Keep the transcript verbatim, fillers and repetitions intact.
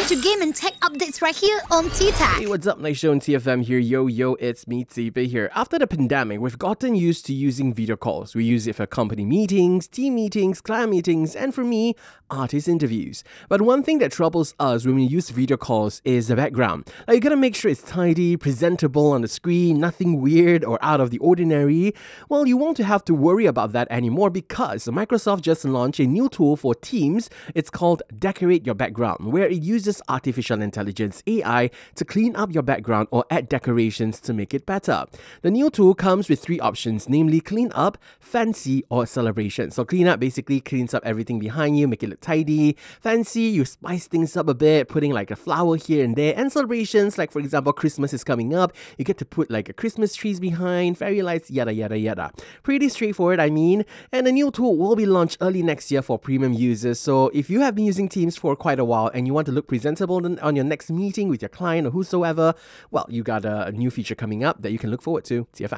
to game and tech updates right here on T-Tech. Hey, what's up? Nice show on T F M here. Yo, yo, it's me, Zibe here. After the pandemic, we've gotten used to using video calls. We use it for company meetings, team meetings, client meetings, and for me, artist interviews. But one thing that troubles us when we use video calls is the background. Like, you gotta make sure it's tidy, presentable on the screen, nothing weird or out of the ordinary. Well, you won't have to worry about that anymore because Microsoft just launched a new tool for Teams. It's called Decorate Your Background, where it uses artificial intelligence A I to clean up your background or add decorations to make it better. The new tool comes with three options, namely clean up, fancy, or celebration. So clean up basically cleans up everything behind you, make it look tidy. Fancy, you spice things up a bit, putting like a flower here and there. And celebrations, like for example, Christmas is coming up, you get to put like a Christmas trees behind, fairy lights, yada yada yada. Pretty straightforward, I mean. And the new tool will be launched early next year for premium users. So if you have been using Teams for quite a while and you want to look presentable on your next meeting with your client or whosoever, well, you got a new feature coming up that you can look forward to. T F M.